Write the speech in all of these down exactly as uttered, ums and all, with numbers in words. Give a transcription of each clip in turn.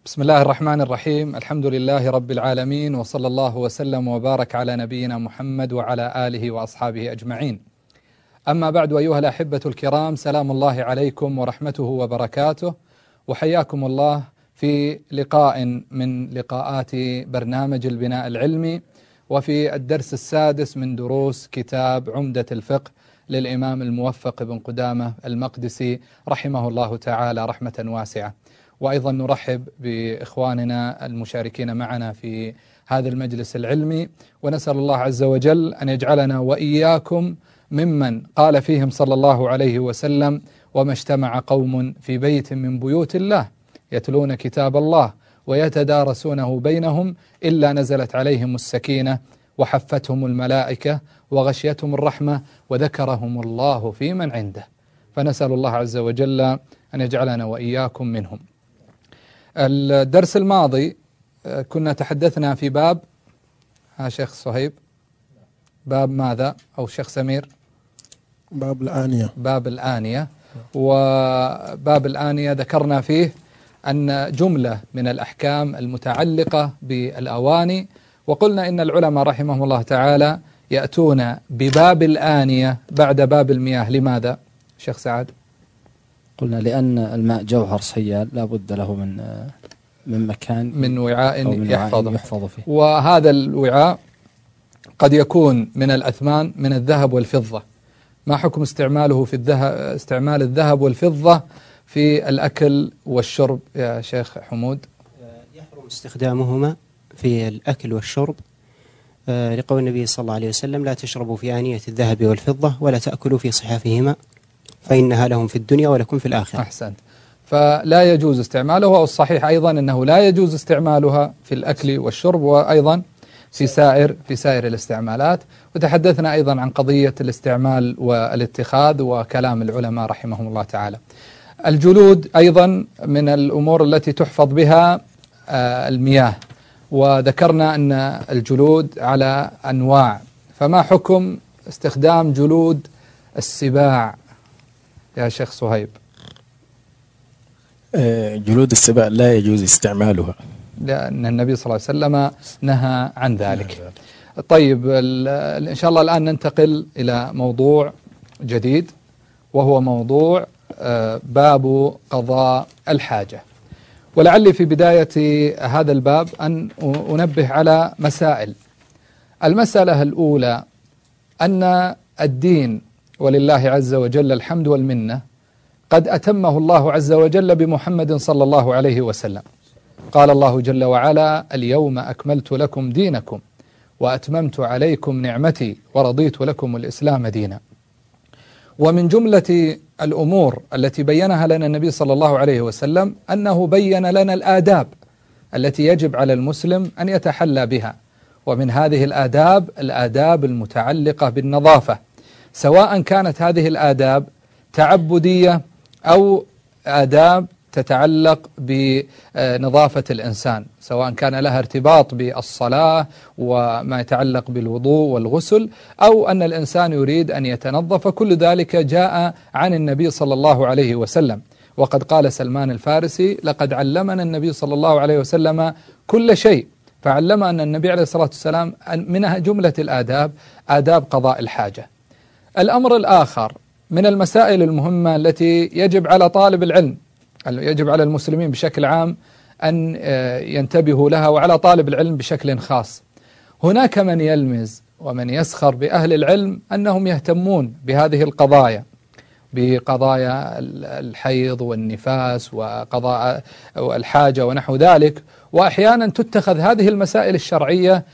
بسم الله الرحمن الرحيم. الحمد لله رب العالمين، وصلى الله وسلم وبارك على نبينا محمد وعلى آله وأصحابه أجمعين. أما بعد، أيها الأحبة الكرام، سلام الله عليكم ورحمته وبركاته، وحياكم الله في لقاء من لقاءات برنامج البناء العلمي، وفي الدرس السادس من دروس كتاب عمدة الفقه للإمام الموفق بن قدامة المقدسي رحمه الله تعالى رحمة واسعة. وأيضا نرحب بإخواننا المشاركين معنا في هذا المجلس العلمي، ونسأل الله عز وجل أن يجعلنا وإياكم ممن قال فيهم صلى الله عليه وسلم: وما اجتمع قوم في بيت من بيوت الله يتلون كتاب الله ويتدارسونه بينهم إلا نزلت عليهم السكينة وحفتهم الملائكة وغشيتهم الرحمة وذكرهم الله في من عنده. فنسأل الله عز وجل أن يجعلنا وإياكم منهم. الدرس الماضي كنا تحدثنا في باب ها شيخ صهيب باب ماذا أو شيخ سمير؟ باب الآنية. باب الآنية. وباب الآنية ذكرنا فيه أن جملة من الأحكام المتعلقة بالأواني، وقلنا إن العلماء رحمهم الله تعالى يأتون بباب الآنية بعد باب المياه. لماذا شيخ سعد؟ قلنا لأن الماء جوهر سيال لا بد له من من مكان من وعاء يحفظ يحفظ فيه، وهذا الوعاء قد يكون من الأثمان من الذهب والفضة. ما حكم استعماله في الذهب استعمال الذهب والفضة في الأكل والشرب يا شيخ حمود؟ يحرم استخدامهما في الأكل والشرب لقول النبي صلى الله عليه وسلم: لا تشربوا في آنية الذهب والفضة ولا تأكلوا في صحافهما فإنها لهم في الدنيا ولكم في الآخرة. أحسنت. فلا يجوز استعماله، والصحيح أيضا أنه لا يجوز استعمالها في الأكل والشرب، وأيضا في سائر في سائر الاستعمالات. وتحدثنا أيضا عن قضية الاستعمال والاتخاذ وكلام العلماء رحمهم الله تعالى. الجلود أيضا من الأمور التي تحفظ بها المياه، وذكرنا أن الجلود على أنواع، فما حكم استخدام جلود السباع يا شيخ صهيب؟ جلود السباع لا يجوز استعمالها لأن النبي صلى الله عليه وسلم نهى عن ذلك. طيب، إن شاء الله الآن ننتقل إلى موضوع جديد، وهو موضوع باب قضاء الحاجة. ولعلي في بداية هذا الباب أن أنبه على مسائل. المسألة الأولى أن الدين ولله عز وجل الحمد والمنة قد أتمه الله عز وجل بمحمد صلى الله عليه وسلم. قال الله جل وعلا: اليوم أكملت لكم دينكم وأتممت عليكم نعمتي ورضيت لكم الإسلام دينا. ومن جملة الأمور التي بينها لنا النبي صلى الله عليه وسلم أنه بين لنا الآداب التي يجب على المسلم أن يتحلى بها، ومن هذه الآداب الآداب المتعلقة بالنظافة، سواء كانت هذه الآداب تعبدية أو آداب تتعلق بنظافة الإنسان، سواء كان لها ارتباط بالصلاة وما يتعلق بالوضوء والغسل، أو أن الإنسان يريد أن يتنظف. كل ذلك جاء عن النبي صلى الله عليه وسلم. وقد قال سلمان الفارسي: لقد علمنا النبي صلى الله عليه وسلم كل شيء. فعلم أن النبي عليه الصلاة والسلام منها جملة الآداب آداب قضاء الحاجة. الأمر الآخر من المسائل المهمة التي يجب على طالب العلم، يجب على المسلمين بشكل عام أن ينتبهوا لها، وعلى طالب العلم بشكل خاص. هناك من يلمز ومن يسخر بأهل العلم أنهم يهتمون بهذه القضايا، بقضايا الحيض والنفاس وقضاء الحاجة ونحو ذلك، وأحيانا تتخذ هذه المسائل الشرعية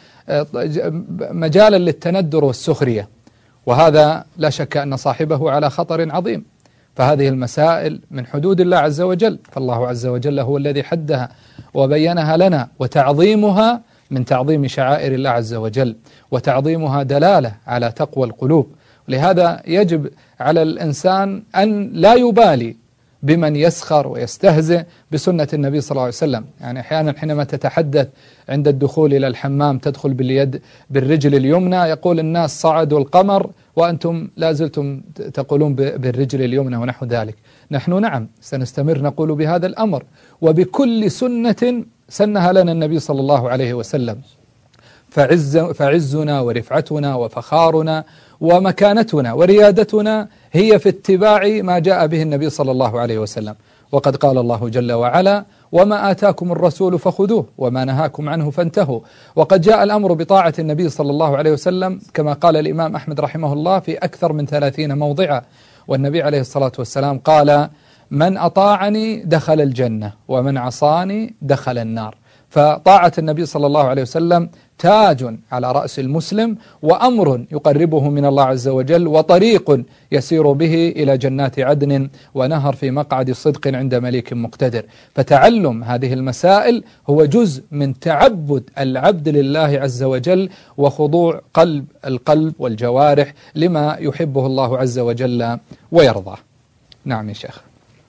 مجالا للتندر والسخرية، وهذا لا شك أن صاحبه على خطر عظيم. فهذه المسائل من حدود الله عز وجل، فالله عز وجل هو الذي حدها وبينها لنا، وتعظيمها من تعظيم شعائر الله عز وجل، وتعظيمها دلالة على تقوى القلوب. لهذا يجب على الإنسان أن لا يبالي بمن يسخر ويستهزئ بسنة النبي صلى الله عليه وسلم. يعني أحيانا حينما تتحدث عند الدخول إلى الحمام تدخل باليد بالرجل اليمنى، يقول الناس صعدوا القمر وأنتم لا زلتم تقولون بالرجل اليمنى ونحو ذلك. نحن نعم سنستمر نقول بهذا الأمر وبكل سنة سنها لنا النبي صلى الله عليه وسلم. فعز فعزنا ورفعتنا وفخارنا ومكانتنا وريادتنا هي في اتباع ما جاء به النبي صلى الله عليه وسلم. وقد قال الله جل وعلا: وما آتاكم الرسول فخذوه وما نهاكم عنه فانتهوا. وقد جاء الأمر بطاعة النبي صلى الله عليه وسلم كما قال الإمام أحمد رحمه الله في أكثر من ثلاثين موضعا. والنبي عليه الصلاة والسلام قال: من أطاعني دخل الجنة ومن عصاني دخل النار. فطاعة النبي صلى الله عليه وسلم تاج على رأس المسلم، وأمر يقربه من الله عز وجل، وطريق يسير به إلى جنات عدن، ونهر في مقعد صدق عند مليك مقتدر. فتعلم هذه المسائل هو جزء من تعبد العبد لله عز وجل، وخضوع قلب القلب والجوارح لما يحبه الله عز وجل ويرضاه. نعم يا شيخ.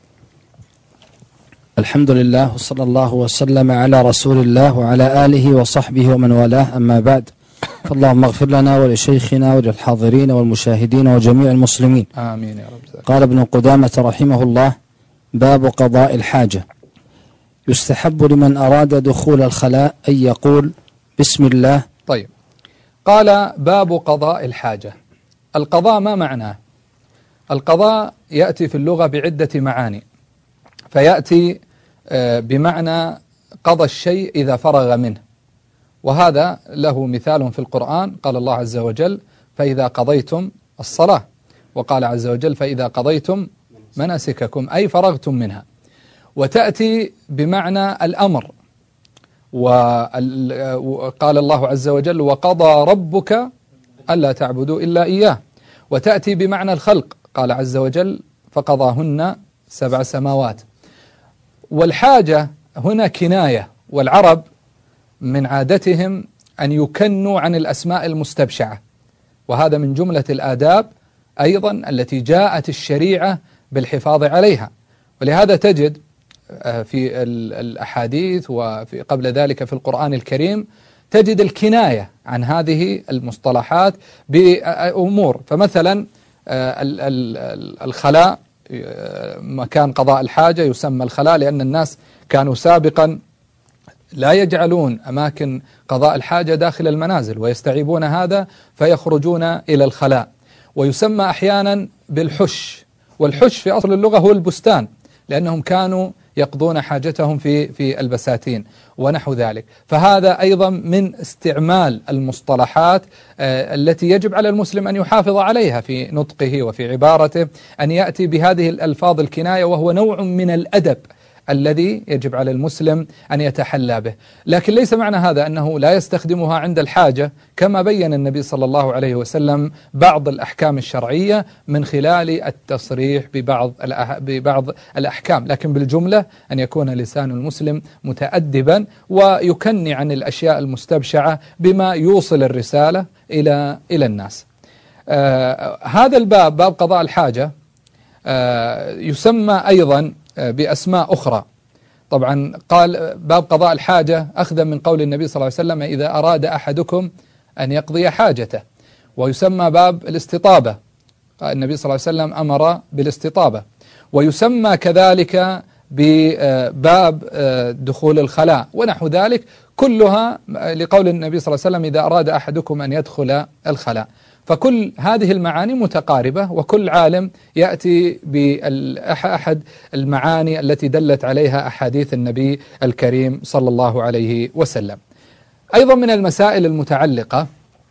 الحمد لله وصلى الله وسلم على رسول الله وعلى آله وصحبه ومن والاه، أما بعد، فاللهم اغفر لنا ولشيخنا وللحاضرين والمشاهدين وجميع المسلمين. آمين يا رب. قال ابن قدامة رحمه الله: باب قضاء الحاجة. يستحب لمن أراد دخول الخلاء أن يقول بسم الله. طيب، قال باب قضاء الحاجة. القضاء ما معناه؟ القضاء يأتي في اللغة بعدة معاني، فيأتي بمعنى قضى الشيء إذا فرغ منه، وهذا له مثال في القرآن. قال الله عز وجل: فإذا قضيتم الصلاة، وقال عز وجل: فإذا قضيتم مناسككم، أي فرغتم منها. وتأتي بمعنى الأمر، وقال الله عز وجل: وقضى ربك ألا تعبدوا إلا إياه. وتأتي بمعنى الخلق، قال عز وجل: فقضاهن سبع سماوات. والحاجة هنا كناية، والعرب من عادتهم أن يكنوا عن الأسماء المستبشعة، وهذا من جملة الآداب أيضا التي جاءت الشريعة بالحفاظ عليها. ولهذا تجد في الأحاديث وفي قبل ذلك في القرآن الكريم تجد الكناية عن هذه المصطلحات بأمور. فمثلا الخلاء، مكان قضاء الحاجة يسمى الخلاء، لأن الناس كانوا سابقا لا يجعلون أماكن قضاء الحاجة داخل المنازل، ويستعيبون هذا فيخرجون إلى الخلاء. ويسمى أحيانا بالحش، والحش في أصل اللغة هو البستان، لأنهم كانوا يقضون حاجتهم في في البساتين ونحو ذلك. فهذا أيضا من استعمال المصطلحات آه التي يجب على المسلم أن يحافظ عليها في نطقه وفي عبارته، أن يأتي بهذه الألفاظ الكناية، وهو نوع من الأدب الذي يجب على المسلم أن يتحلى به. لكن ليس معنى هذا أنه لا يستخدمها عند الحاجة، كما بين النبي صلى الله عليه وسلم بعض الأحكام الشرعية من خلال التصريح ببعض ببعض الأحكام. لكن بالجملة أن يكون لسان المسلم متأدبا ويكني عن الأشياء المستبشعة بما يوصل الرسالة إلى إلى الناس. آه هذا الباب، باب قضاء الحاجة، آه يسمى أيضا بأسماء أخرى. طبعا قال باب قضاء الحاجة أخذا من قول النبي صلى الله عليه وسلم: إذا أراد أحدكم أن يقضي حاجته. ويسمى باب الاستطابة، النبي صلى الله عليه وسلم أمر بالاستطابة. ويسمى كذلك بباب دخول الخلاء ونحو ذلك، كلها لقول النبي صلى الله عليه وسلم: إذا أراد أحدكم أن يدخل الخلاء. فكل هذه المعاني متقاربة، وكل عالم يأتي بأحد المعاني التي دلت عليها أحاديث النبي الكريم صلى الله عليه وسلم. أيضا من المسائل المتعلقة،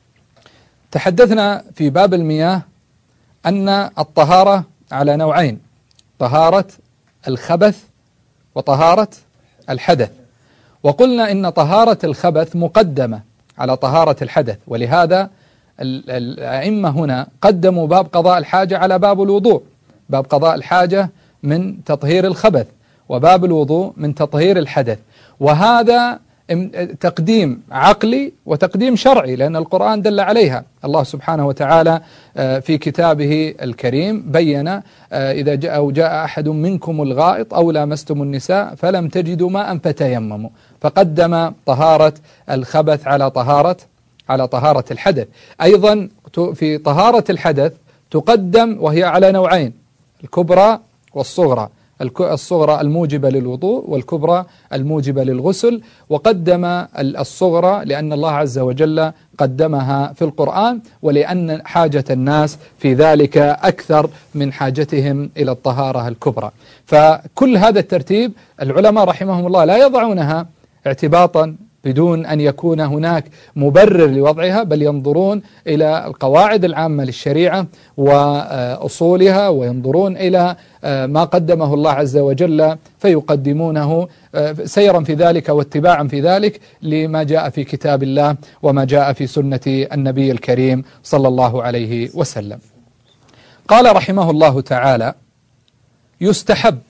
تحدثنا في باب المياه أن الطهارة على نوعين: طهارة الخبث وطهارة الحدث. وقلنا إن طهارة الخبث مقدمة على طهارة الحدث، ولهذا الأئمة هنا قدموا باب قضاء الحاجة على باب الوضوء. باب قضاء الحاجة من تطهير الخبث، وباب الوضوء من تطهير الحدث. وهذا تقديم عقلي وتقديم شرعي، لأن القرآن دل عليها. الله سبحانه وتعالى في كتابه الكريم بين إذا جاء أو جاء أحد منكم الغائط أو لامستم النساء فلم تجدوا ماء فتيمموا، فقدم طهارة الخبث على طهارة على طهارة الحدث. أيضا في طهارة الحدث تقدم، وهي على نوعين: الكبرى والصغرى، الصغرى الموجبة للوضوء والكبرى الموجبة للغسل. وقدم الصغرى لأن الله عز وجل قدمها في القرآن، ولأن حاجة الناس في ذلك أكثر من حاجتهم إلى الطهارة الكبرى. فكل هذا الترتيب العلماء رحمهم الله لا يضعونها اعتباطا بدون أن يكون هناك مبرر لوضعها، بل ينظرون إلى القواعد العامة للشريعة وأصولها، وينظرون إلى ما قدمه الله عز وجل فيقدمونه سيرا في ذلك واتباعا في ذلك لما جاء في كتاب الله وما جاء في سنة النبي الكريم صلى الله عليه وسلم. قال رحمه الله تعالى: يستحب.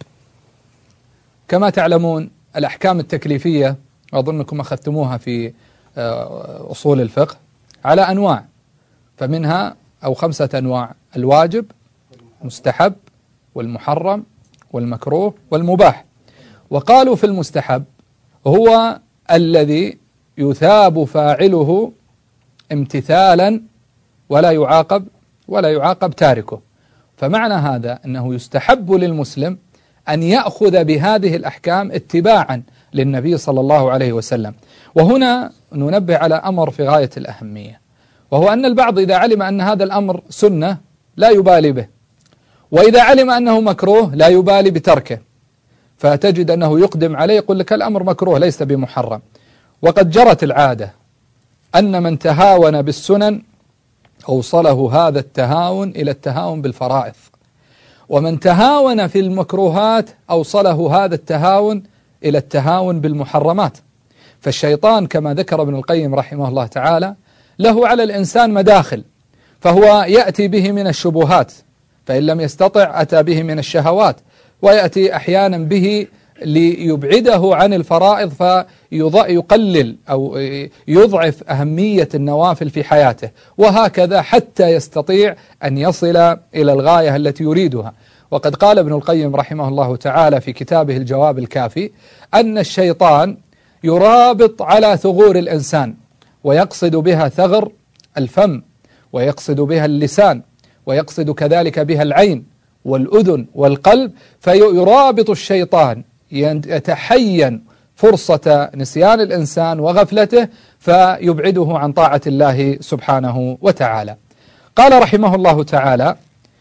كما تعلمون الأحكام التكليفية أظنكم أخذتموها في أصول الفقه على أنواع، فمنها أو خمسة أنواع: الواجب، المستحب، والمحرم، والمكروه، والمباح. وقالوا في المستحب هو الذي يثاب فاعله امتثالا ولا يعاقب ولا يعاقب تاركه. فمعنى هذا أنه يستحب للمسلم أن يأخذ بهذه الأحكام اتباعا للنبي صلى الله عليه وسلم. وهنا ننبه على أمر في غاية الأهمية، وهو أن البعض إذا علم أن هذا الأمر سنة لا يبالي به، وإذا علم أنه مكروه لا يبالي بتركه، فتجد أنه يقدم عليه يقول لك الأمر مكروه ليس بمحرم. وقد جرت العادة أن من تهاون بالسنن أوصله هذا التهاون إلى التهاون بالفرائض، ومن تهاون في المكروهات أوصله هذا التهاون إلى التهاون بالمحرمات. فالشيطان كما ذكر ابن القيم رحمه الله تعالى له على الإنسان مداخل، فهو يأتي به من الشبهات، فإن لم يستطع أتى به من الشهوات، ويأتي أحيانا به ليبعده عن الفرائض فيقلل أو يضعف أهمية النوافل في حياته، وهكذا حتى يستطيع أن يصل إلى الغاية التي يريدها. وقد قال ابن القيم رحمه الله تعالى في كتابه الجواب الكافي أن الشيطان يرابط على ثغور الإنسان، ويقصد بها ثغر الفم، ويقصد بها اللسان، ويقصد كذلك بها العين والأذن والقلب، فيرابط الشيطان يتحين فرصة نسيان الإنسان وغفلته فيبعده عن طاعة الله سبحانه وتعالى. قال رحمه الله تعالى: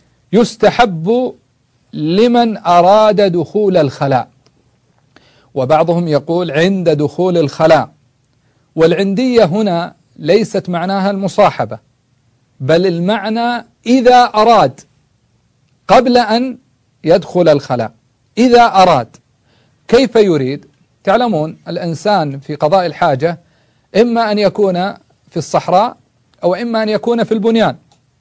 يستحب لمن أراد دخول الخلاء. وبعضهم يقول عند دخول الخلاء، والعندية هنا ليست معناها المصاحبة، بل المعنى إذا أراد قبل أن يدخل الخلاء. إذا أراد كيف يريد؟ تعلمون الإنسان في قضاء الحاجة إما أن يكون في الصحراء أو إما أن يكون في البنيان.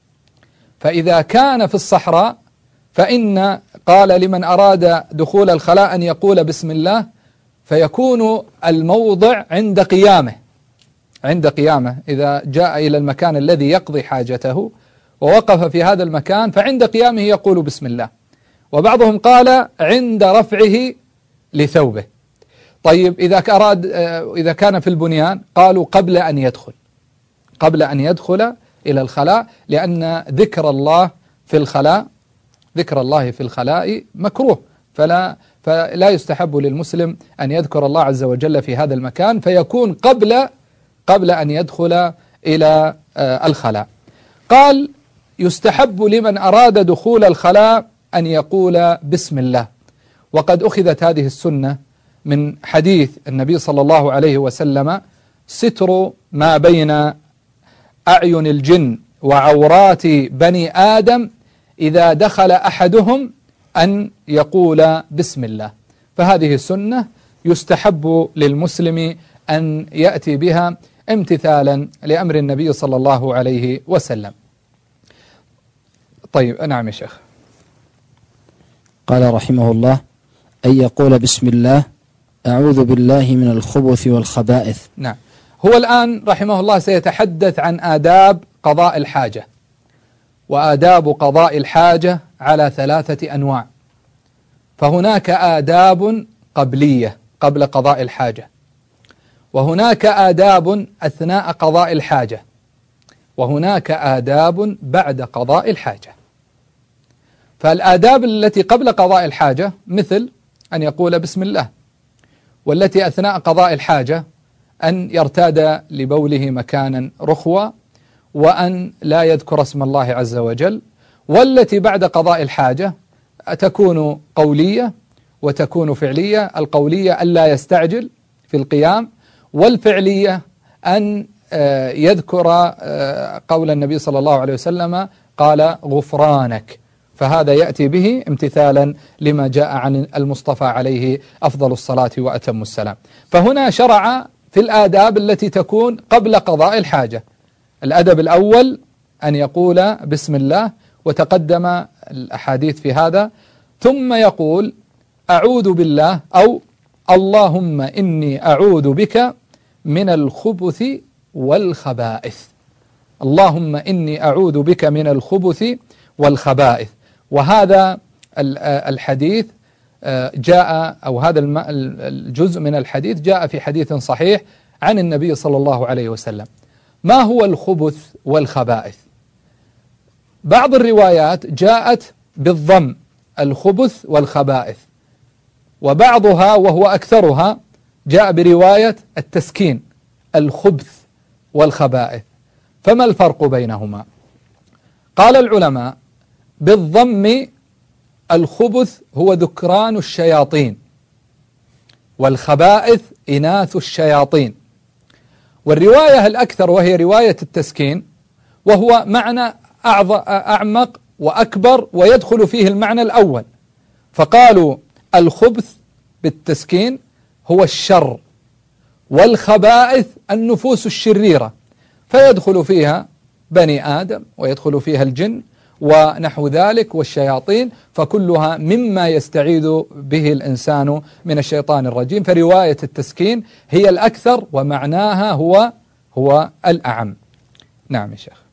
فإذا كان في الصحراء فإن قال لمن أراد دخول الخلاء أن يقول بسم الله، فيكون الموضع عند قيامه عند قيامه إذا جاء إلى المكان الذي يقضي حاجته ووقف في هذا المكان فعند قيامه يقول بسم الله. وبعضهم قال عند رفعه لثوبه. طيب إذا أراد إذا كان في البنيان قالوا قبل أن يدخل قبل أن يدخل إلى الخلاء، لأن ذكر الله في الخلاء ذكر الله في الخلاء مكروه، فلا فلا يستحب للمسلم أن يذكر الله عز وجل في هذا المكان، فيكون قبل قبل أن يدخل إلى الخلاء. قال يستحب لمن أراد دخول الخلاء أن يقول بسم الله. وقد أخذت هذه السنة من حديث النبي صلى الله عليه وسلم: ستر ما بين أعين الجن وعورات بني آدم إذا دخل أحدهم أن يقول بسم الله. فهذه السنة يستحب للمسلم أن يأتي بها امتثالا لأمر النبي صلى الله عليه وسلم. طيب نعم يا شيخ. قال رحمه الله: أن يقول بسم الله أعوذ بالله من الخبث والخبائث. نعم. هو الآن رحمه الله سيتحدث عن آداب قضاء الحاجة، وآداب قضاء الحاجة على ثلاثة أنواع. فهناك آداب قبلية قبل قضاء الحاجة، وهناك آداب أثناء قضاء الحاجة، وهناك آداب بعد قضاء الحاجة. فالآداب التي قبل قضاء الحاجة مثل أن يقول بسم الله، والتي أثناء قضاء الحاجة أن يرتاد لبوله مكانا رخوة، وأن لا يذكر اسم الله عز وجل. والتي بعد قضاء الحاجة تكون قولية وتكون فعلية. القولية ألا يستعجل في القيام، والفعلية أن يذكر قول النبي صلى الله عليه وسلم قال غفرانك، فهذا يأتي به امتثالا لما جاء عن المصطفى عليه أفضل الصلاة وأتم السلام. فهنا شرع في الآداب التي تكون قبل قضاء الحاجة. الأدب الأول أن يقول بسم الله، وتقدم الأحاديث في هذا، ثم يقول أعوذ بالله أو اللهم إني أعوذ بك من الخبث والخبائث. اللهم إني أعوذ بك من الخبث والخبائث. وهذا الحديث جاء، أو هذا الجزء من الحديث جاء في حديث صحيح عن النبي صلى الله عليه وسلم. ما هو الخبث والخبائث؟ بعض الروايات جاءت بالضم الخبث والخبائث، وبعضها وهو أكثرها جاء برواية التسكين الخبث والخبائث. فما الفرق بينهما؟ قال العلماء بالضم الخبث هو ذكران الشياطين، والخبائث إناث الشياطين. والرواية الأكثر وهي رواية التسكين، وهو معنى أعمق وأكبر ويدخل فيه المعنى الأول. فقالوا الخبث بالتسكين هو الشر، والخبائث النفوس الشريرة، فيدخل فيها بني آدم ويدخل فيها الجن ونحو ذلك والشياطين، فكلها مما يستعيذ به الإنسان من الشيطان الرجيم. فرواية التسكين هي الأكثر ومعناها هو هو الأعم. نعم يا شيخ.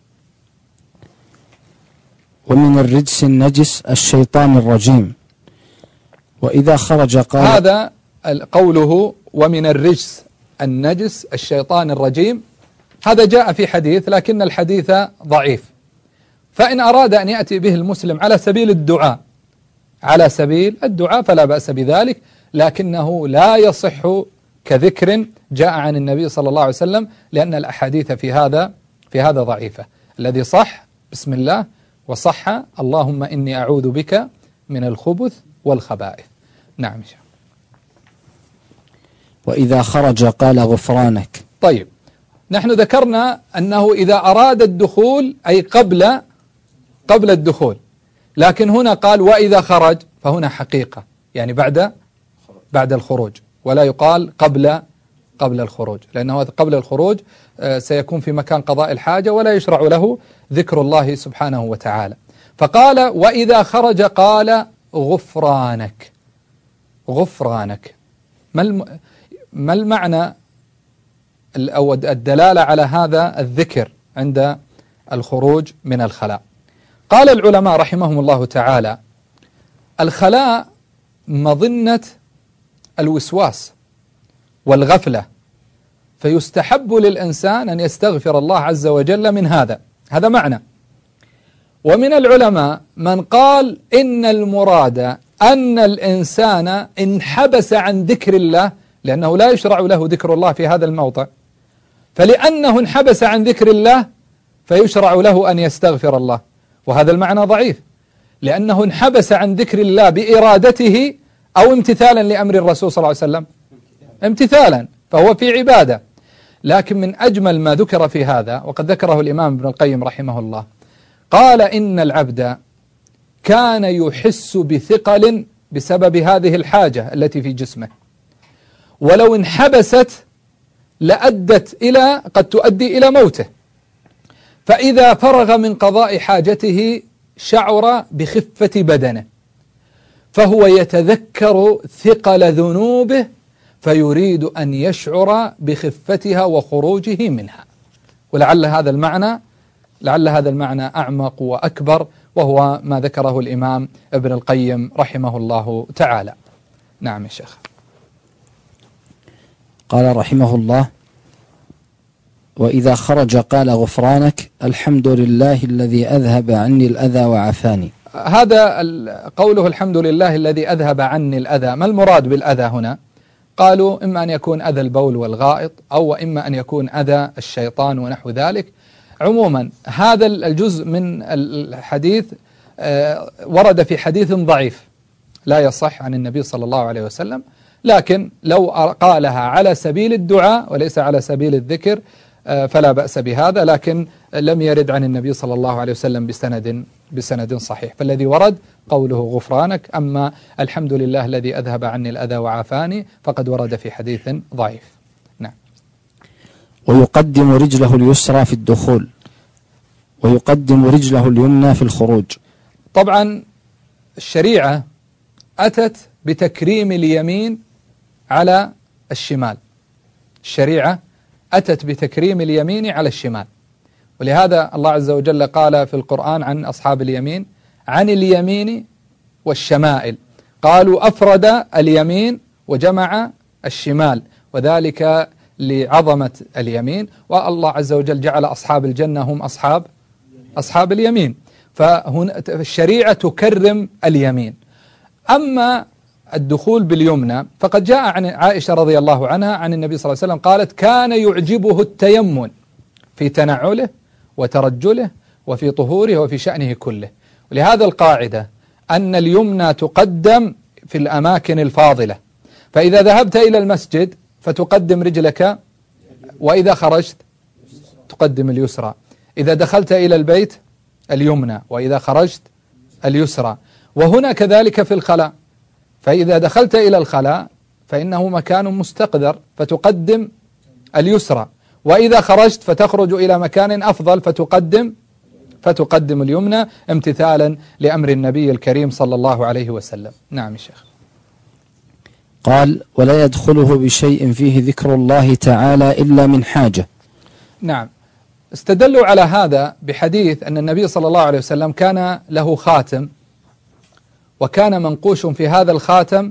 ومن الرجس النجس الشيطان الرجيم، وإذا خرج قال. هذا قوله ومن الرجس النجس الشيطان الرجيم، هذا جاء في حديث، لكن الحديث ضعيف. فإن أراد أن يأتي به المسلم على سبيل الدعاء على سبيل الدعاء فلا بأس بذلك، لكنه لا يصح كذكر جاء عن النبي صلى الله عليه وسلم، لأن الأحاديث في هذا في هذا ضعيفة. الذي صح بسم الله، وصح اللهم إني أعوذ بك من الخبث والخبائث. نعم. وإذا خرج قال غفرانك. طيب، نحن ذكرنا أنه إذا أراد الدخول أي قبل قبل الدخول، لكن هنا قال وإذا خرج، فهنا حقيقة يعني بعد بعد الخروج، ولا يقال قبل قبل الخروج، لأنه قبل الخروج سيكون في مكان قضاء الحاجة ولا يشرع له ذكر الله سبحانه وتعالى. فقال وإذا خرج قال غفرانك. غفرانك ما ما المعنى أو الدلالة على هذا الذكر عند الخروج من الخلاء؟ قال العلماء رحمهم الله تعالى الخلاء مظنة الوسواس والغفلة، فيستحب للإنسان أن يستغفر الله عز وجل من هذا هذا معنى. ومن العلماء من قال إن المراد أن الإنسان انحبس عن ذكر الله، لأنه لا يشرع له ذكر الله في هذا الموضع، فلأنه انحبس عن ذكر الله فيشرع له أن يستغفر الله، وهذا المعنى ضعيف، لأنه انحبس عن ذكر الله بإرادته أو امتثالا لأمر الرسول صلى الله عليه وسلم، امتثالا، فهو في عبادة. لكن من أجمل ما ذكر في هذا، وقد ذكره الإمام ابن القيم رحمه الله، قال إن العبد كان يحس بثقل بسبب هذه الحاجة التي في جسمه، ولو انحبست لأدت إلى قد تؤدي إلى موته، فإذا فرغ من قضاء حاجته شعر بخفة بدنه، فهو يتذكر ثقل ذنوبه فيريد أن يشعر بخفتها وخروجه منها. ولعل هذا المعنى لعل هذا المعنى أعمق وأكبر، وهو ما ذكره الإمام ابن القيم رحمه الله تعالى. نعم يا شيخ. قال رحمه الله: وإذا خرج قال غفرانك الحمد لله الذي أذهب عني الأذى وعافاني. هذا قوله الحمد لله الذي أذهب عني الأذى، ما المراد بالأذى هنا؟ قالوا إما أن يكون أذى البول والغائط، أو إما أن يكون أذى الشيطان ونحو ذلك. عموما هذا الجزء من الحديث ورد في حديث ضعيف لا يصح عن النبي صلى الله عليه وسلم، لكن لو قالها على سبيل الدعاء وليس على سبيل الذكر فلا بأس بهذا، لكن لم يرد عن النبي صلى الله عليه وسلم بسند بسند صحيح. فالذي ورد قوله غفرانك، أما الحمد لله الذي أذهب عني الأذى وعافاني فقد ورد في حديث ضعيف. نعم. ويقدم رجله اليسرى في الدخول ويقدم رجله اليمنى في الخروج. طبعا الشريعة أتت بتكريم اليمين على الشمال، الشريعة أتت بتكريم اليمين على الشمال، ولهذا الله عز وجل قال في القرآن عن أصحاب اليمين: عن اليمين والشمائل. قالوا أفرد اليمين وجمع الشمال، وذلك لعظمة اليمين، والله عز وجل جعل أصحاب الجنة هم أصحاب أصحاب اليمين، فهنا الشريعة تكرم اليمين. أما الدخول باليمنى فقد جاء عن عائشة رضي الله عنها عن النبي صلى الله عليه وسلم قالت: كان يعجبه التيمن في تنعله وترجله وفي طهوره وفي شأنه كله. ولهذا القاعدة أن اليمنى تقدم في الأماكن الفاضلة، فإذا ذهبت إلى المسجد فتقدم رجلك، وإذا خرجت تقدم اليسرى، إذا دخلت إلى البيت اليمنى، وإذا خرجت اليسرى. وهنا كذلك في الخلاء، فإذا دخلت إلى الخلاء فإنه مكان مستقذر فتقدم اليسرى، وإذا خرجت فتخرج إلى مكان أفضل فتقدم فتقدم اليمنى، امتثالا لأمر النبي الكريم صلى الله عليه وسلم. نعم يا شيخ. قال: ولا يدخله بشيء فيه ذكر الله تعالى إلا من حاجة. نعم. استدلوا على هذا بحديث أن النبي صلى الله عليه وسلم كان له خاتم، وكان منقوش في هذا الخاتم: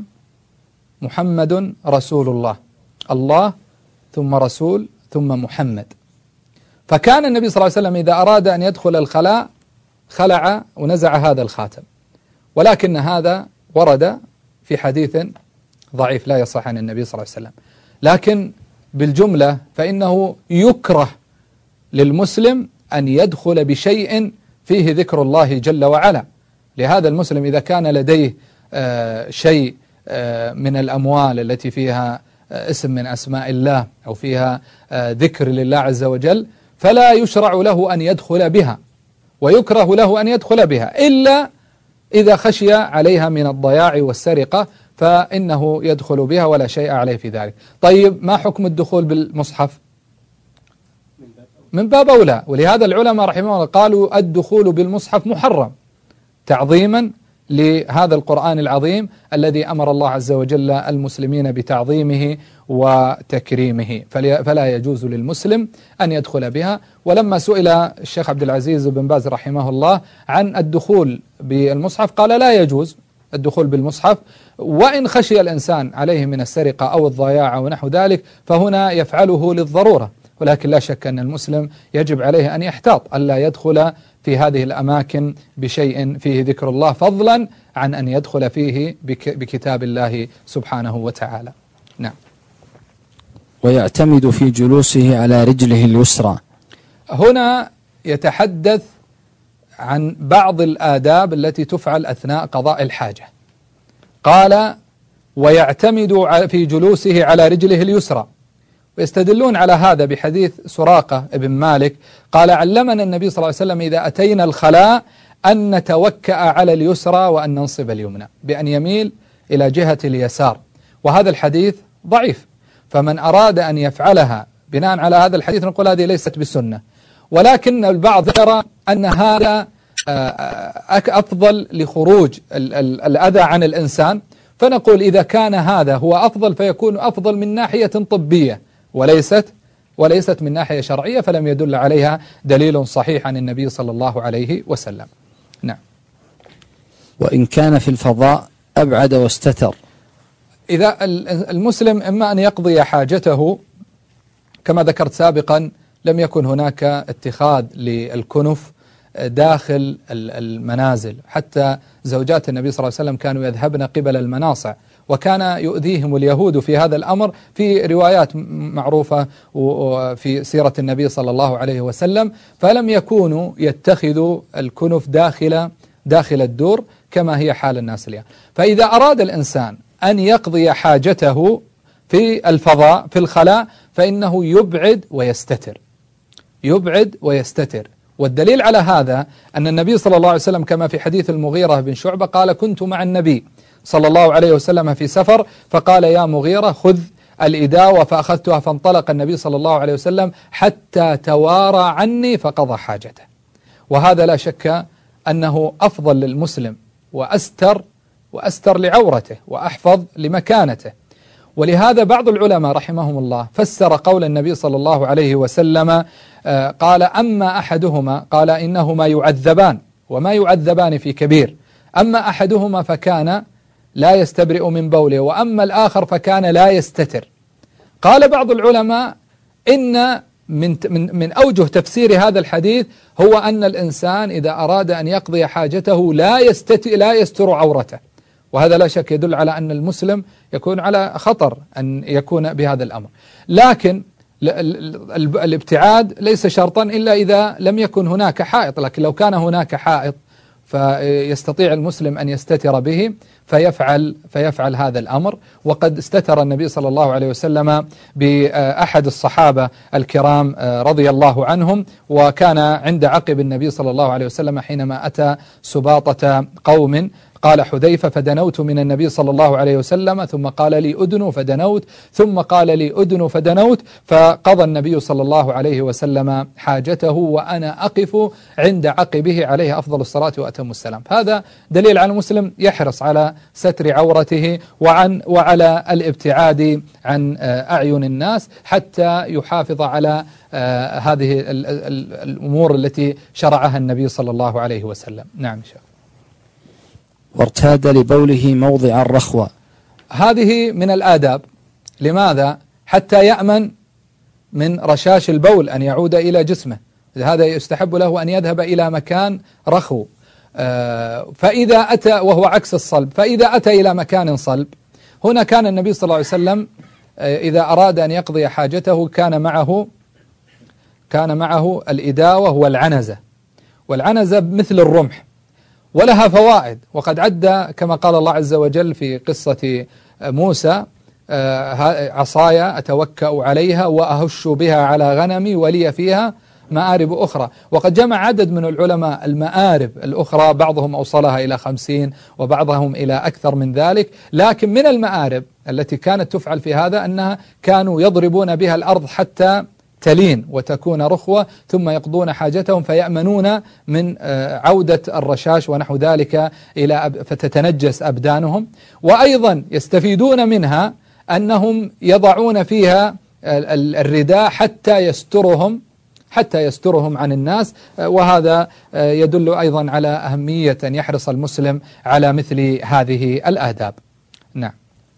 محمد رسول الله، الله ثم رسول ثم محمد. فكان النبي صلى الله عليه وسلم إذا أراد أن يدخل الخلاء خلع ونزع هذا الخاتم، ولكن هذا ورد في حديث ضعيف لا يصح عن النبي صلى الله عليه وسلم. لكن بالجملة فإنه يكره للمسلم أن يدخل بشيء فيه ذكر الله جل وعلا. لهذا المسلم إذا كان لديه آه شيء آه من الأموال التي فيها آه اسم من أسماء الله أو فيها آه ذكر لله عز وجل، فلا يشرع له أن يدخل بها، ويكره له أن يدخل بها إلا إذا خشي عليها من الضياع والسرقة، فإنه يدخل بها ولا شيء عليه في ذلك. طيب ما حكم الدخول بالمصحف؟ من باب أولى. ولهذا العلماء رحمه الله قالوا الدخول بالمصحف محرم تعظيما لهذا القرآن العظيم الذي أمر الله عز وجل المسلمين بتعظيمه وتكريمه، فلا يجوز للمسلم أن يدخل بها. ولما سئل الشيخ عبد العزيز بن باز رحمه الله عن الدخول بالمصحف قال لا يجوز الدخول بالمصحف، وإن خشي الإنسان عليه من السرقة أو الضياع ونحو ذلك فهنا يفعله للضرورة، ولكن لا شك أن المسلم يجب عليه أن يحتاط ألا يدخل في هذه الأماكن بشيء فيه ذكر الله، فضلا عن أن يدخل فيه بكتاب الله سبحانه وتعالى. نعم. ويعتمد في جلوسه على رجله اليسرى. هنا يتحدث عن بعض الآداب التي تفعل أثناء قضاء الحاجة. قال: ويعتمد في جلوسه على رجله اليسرى، ويستدلون على هذا بحديث سراقة ابن مالك قال: علمنا النبي صلى الله عليه وسلم إذا أتينا الخلاء أن نتوكأ على اليسرى وأن ننصب اليمنى، بأن يميل إلى جهة اليسار. وهذا الحديث ضعيف، فمن أراد أن يفعلها بناء على هذا الحديث نقول هذه ليست بالسنة، ولكن البعض يرى أن هذا أفضل لخروج الأذى عن الإنسان، فنقول إذا كان هذا هو أفضل فيكون أفضل من ناحية طبية وليست وليست من ناحية شرعية، فلم يدل عليها دليل صحيح عن النبي صلى الله عليه وسلم. نعم. وإن كان في الفضاء أبعد واستتر. إذا المسلم إما أن يقضي حاجته كما ذكرت سابقا، لم يكن هناك اتخاذ للكنف داخل المنازل، حتى زوجات النبي صلى الله عليه وسلم كانوا يذهبن قبل المناصع، وكان يؤذيهم اليهود في هذا الأمر في روايات معروفة في سيرة النبي صلى الله عليه وسلم، فلم يكونوا يتخذوا الكنف داخل داخل الدور كما هي حال الناس اليوم. فإذا أراد الإنسان أن يقضي حاجته في الفضاء في الخلاء فإنه يبعد ويستتر يبعد ويستتر والدليل على هذا أن النبي صلى الله عليه وسلم كما في حديث المغيرة بن شعبة قال: كنت مع النبي صلى الله عليه وسلم في سفر فقال: يا مغيرة خذ الإداوة، فأخذتها فانطلق النبي صلى الله عليه وسلم حتى توارى عني فقضى حاجته. وهذا لا شك أنه أفضل للمسلم وأستر وأستر لعورته وأحفظ لمكانته. ولهذا بعض العلماء رحمهم الله فسر قول النبي صلى الله عليه وسلم قال: أما أحدهما قال إنهما يعذبان وما يعذبان في كبير، أما أحدهما فكان لا يستبرئ من بوله وأما الآخر فكان لا يستتر. قال بعض العلماء إن من من من أوجه تفسير هذا الحديث هو أن الإنسان إذا أراد أن يقضي حاجته لا يستتر لا يستر عورته، وهذا لا شك يدل على أن المسلم يكون على خطر أن يكون بهذا الأمر. لكن الابتعاد ليس شرطا إلا إذا لم يكن هناك حائط، لكن لو كان هناك حائط فيستطيع المسلم أن يستتر به فيفعل فيفعل هذا الأمر. وقد استتر النبي صلى الله عليه وسلم بأحد الصحابة الكرام رضي الله عنهم، وكان عند عقب النبي صلى الله عليه وسلم حينما أتى سباطة قوم. قال حذيفة: فدنوت من النبي صلى الله عليه وسلم ثم قال لي أدنو فدنوت ثم قال لي أدنو فدنوت، فقضى النبي صلى الله عليه وسلم حاجته وأنا أقف عند عقبه عليه أفضل الصلاة وأتم السلام. هذا دليل على المسلم يحرص على ستر عورته وعن وعلى الابتعاد عن أعين الناس حتى يحافظ على هذه الأمور التي شرعها النبي صلى الله عليه وسلم. نعم شاء. وارتاد لبوله موضع الرخوة. هذه من الآداب. لماذا؟ حتى يأمن من رشاش البول أن يعود إلى جسمه، هذا يستحب له أن يذهب إلى مكان رخو. فإذا أتى وهو عكس الصلب، فإذا أتى إلى مكان صلب، هنا كان النبي صلى الله عليه وسلم إذا أراد أن يقضي حاجته كان معه كان معه الإداوة والعنزة، والعنزة مثل الرمح ولها فوائد. وقد عد كما قال الله عز وجل في قصة موسى: عصايا أتوكأ عليها وأهش بها على غنمي ولي فيها مآرب أخرى. وقد جمع عدد من العلماء المآرب الأخرى، بعضهم أوصلها إلى خمسين وبعضهم إلى أكثر من ذلك، لكن من المآرب التي كانت تفعل في هذا أنها كانوا يضربون بها الأرض حتى تلين وتكون رخوة ثم يقضون حاجتهم فيأمنون من عودة الرشاش ونحو ذلك إلى فتتنجس أبدانهم. وأيضا يستفيدون منها أنهم يضعون فيها الرداء حتى يسترهم حتى يسترهم عن الناس، وهذا يدل أيضا على أهمية أن يحرص المسلم على مثل هذه الآداب. نعم.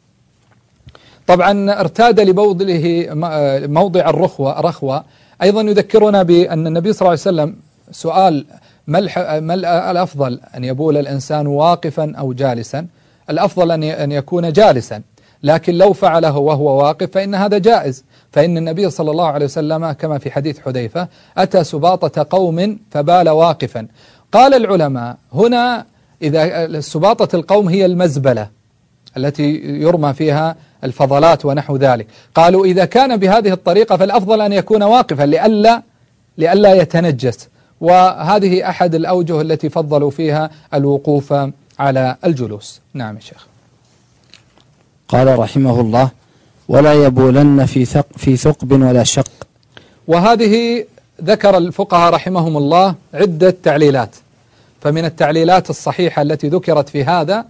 طبعا ارتاد لبوله موضع الرخوة رخوة أيضا يذكرنا بأن النبي صلى الله عليه وسلم سؤال: ما الأفضل أن يبول الإنسان واقفا أو جالسا؟ الأفضل أن يكون جالسا، لكن لو فعله وهو واقف فإن هذا جائز، فإن النبي صلى الله عليه وسلم كما في حديث حذيفة أتى سباطة قوم فبال واقفا. قال العلماء هنا إذا سباطة القوم هي المزبلة التي يرمى فيها الفضلات ونحو ذلك، قالوا إذا كان بهذه الطريقة فالأفضل أن يكون واقفا لئلا لئلا يتنجس، وهذه أحد الأوجه التي فضلوا فيها الوقوف على الجلوس. نعم يا شيخ. قال رحمه الله: ولا يبولن في ثق في ثقب ولا شق. وهذه ذكر الفقهاء رحمهم الله عدة تعليلات، فمن التعليلات الصحيحة التي ذكرت في هذا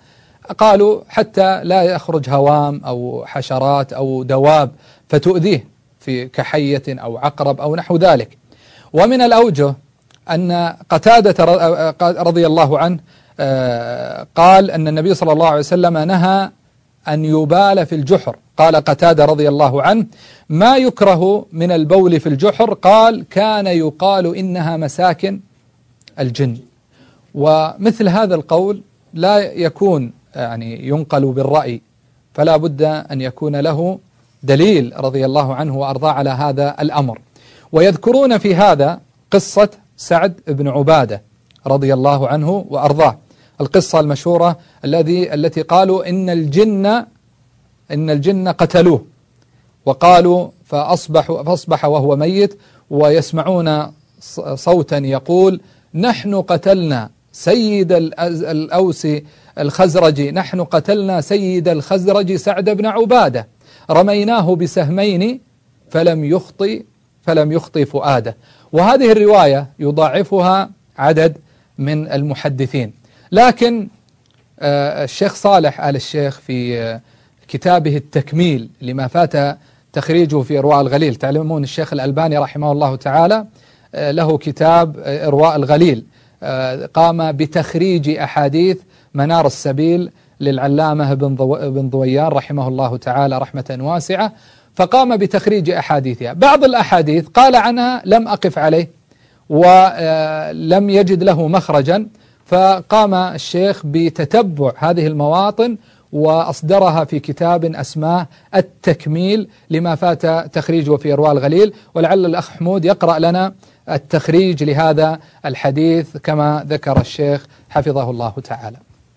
قالوا حتى لا يخرج هوام أو حشرات أو دواب فتؤذيه في كحية أو عقرب أو نحو ذلك. ومن الأوجه أن قتادة رضي الله عنه قال أن النبي صلى الله عليه وسلم نهى أن يبال في الجحر. قال قتادة رضي الله عنه: ما يكره من البول في الجحر؟ قال: كان يقال إنها مساكن الجن. ومثل هذا القول لا يكون يعني ينقل بالرأي، فلا بد أن يكون له دليل رضي الله عنه وأرضاه على هذا الأمر. ويذكرون في هذا قصة سعد بن عبادة رضي الله عنه وأرضاه، القصة المشهورة الذي التي قالوا إن الجن إن الجن قتلوه، وقالوا فأصبح فأصبح وهو ميت ويسمعون صوتا يقول: نحن قتلنا سيد الأوس الخزرجي، نحن قتلنا سيد الخزرج سعد بن عبادة، رميناه بسهمين فلم يخطئ فلم يخطئ فؤاده. وهذه الرواية يضاعفها عدد من المحدثين، لكن الشيخ صالح آل الشيخ في كتابه التكميل لما فات تخريجه في إرواء الغليل، تعلمون الشيخ الألباني رحمه الله تعالى له كتاب إرواء الغليل، قام بتخريج أحاديث منار السبيل للعلامة بن ضويان رحمه الله تعالى رحمة واسعة، فقام بتخريج أحاديثها. بعض الأحاديث قال عنها لم أقف عليه ولم يجد له مخرجا، فقام الشيخ بتتبع هذه المواطن وأصدرها في كتاب أسماه التكميل لما فات تخريجه في إرواء الغليل. ولعل الأخ حمود يقرأ لنا التخريج لهذا الحديث كما ذكر الشيخ حفظه الله تعالى.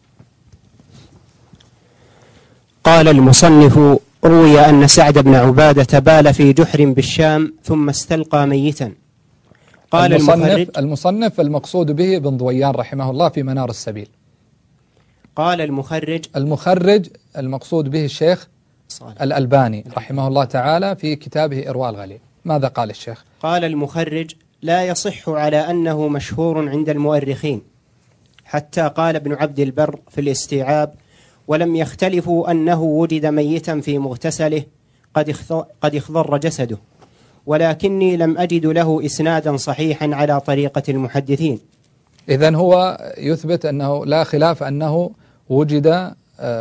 قال المصنف: روي أن سعد بن عبادة بال في جحر بالشام ثم استلقى ميتا. قال المصنف, المصنف المقصود به ابن ضويان رحمه الله في منار السبيل. قال المخرج المخرج المقصود به الشيخ صالح الألباني رحمه الله تعالى في كتابه إرواء الغليل. ماذا قال الشيخ؟ قال المخرج: لا يصح على أنه مشهور عند المؤرخين، حتى قال ابن عبد البر في الاستيعاب: ولم يختلفوا أنه وجد ميتا في مغتسله قد اخضر جسده، ولكني لم أجد له إسنادا صحيحا على طريقة المحدثين. إذن هو يثبت أنه لا خلاف أنه وجد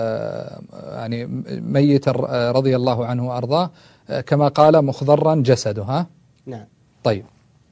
يعني ميت رضي الله عنه وأرضاه كما قال مخضرا جسده. ها؟ نعم. طيب.